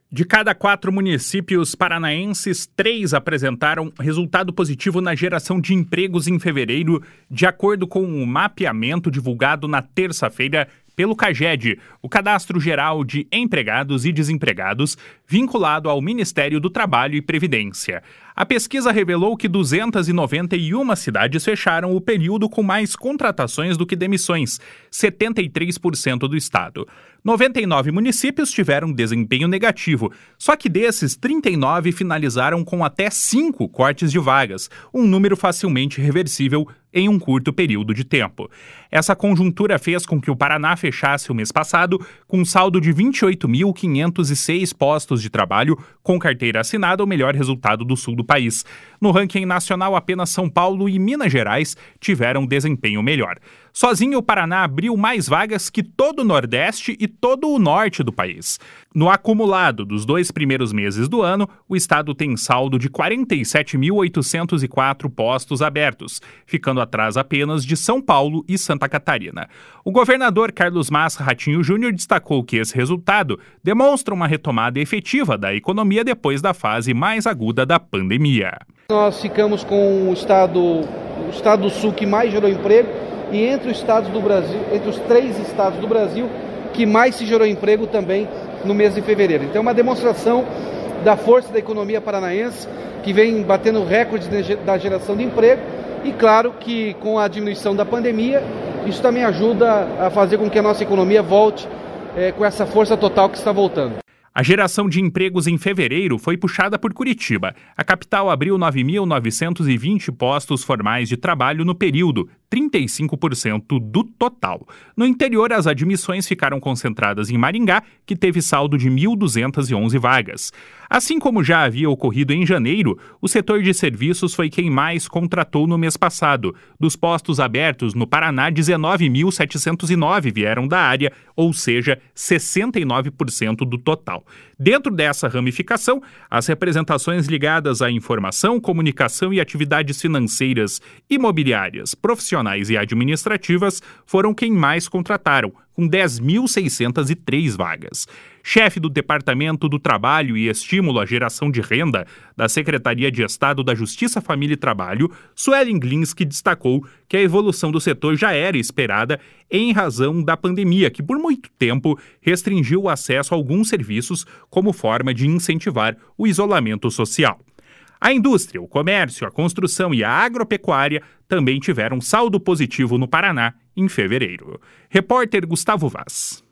De cada 4 municípios paranaenses, 3 apresentaram resultado positivo na geração de empregos em fevereiro, de acordo com o mapeamento divulgado na terça-feira pelo CAGED, o Cadastro Geral de Empregados e Desempregados, vinculado ao Ministério do Trabalho e Previdência. A pesquisa revelou que 291 cidades fecharam o período com mais contratações do que demissões, 73% do estado. 99 municípios tiveram desempenho negativo, só que desses, 39 finalizaram com até 5 cortes de vagas, um número facilmente reversível em um curto período de tempo. Essa conjuntura fez com que o Paraná fechasse o mês passado com um saldo de 28.506 postos de trabalho com carteira assinada, o melhor resultado do sul do país. No ranking nacional, apenas São Paulo e Minas Gerais tiveram desempenho melhor. Sozinho, o Paraná abriu mais vagas que todo o Nordeste e todo o Norte do país. No acumulado dos 2 primeiros meses do ano, o estado tem saldo de 47.804 postos abertos, ficando atrás apenas de São Paulo e Santa Catarina. O governador Carlos Massa Ratinho Júnior destacou que esse resultado demonstra uma retomada efetiva da economia depois da fase mais aguda da pandemia. Nós ficamos com o estado do Sul que mais gerou emprego e entre os 3 estados do Brasil que mais se gerou emprego também no mês de fevereiro. Então é uma demonstração da força da economia paranaense que vem batendo recordes da geração de emprego e claro que com a diminuição da pandemia isso também ajuda a fazer com que a nossa economia volte com essa força total que está voltando. A geração de empregos em fevereiro foi puxada por Curitiba. A capital abriu 9.920 postos formais de trabalho no período, 35% do total. No interior, as admissões ficaram concentradas em Maringá, que teve saldo de 1.211 vagas. Assim como já havia ocorrido em janeiro, o setor de serviços foi quem mais contratou no mês passado. Dos postos abertos no Paraná, 19.709 vieram da área, ou seja, 69% do total. Dentro dessa ramificação, as representações ligadas à informação, comunicação e atividades financeiras, imobiliárias, profissionais e administrativas foram quem mais contrataram, com 10.603 vagas. Chefe do Departamento do Trabalho e Estímulo à Geração de Renda da Secretaria de Estado da Justiça, Família e Trabalho, Suelen Glinski destacou que a evolução do setor já era esperada em razão da pandemia, que por muito tempo restringiu o acesso a alguns serviços como forma de incentivar o isolamento social. A indústria, o comércio, a construção e a agropecuária também tiveram saldo positivo no Paraná em fevereiro. Repórter Gustavo Vaz.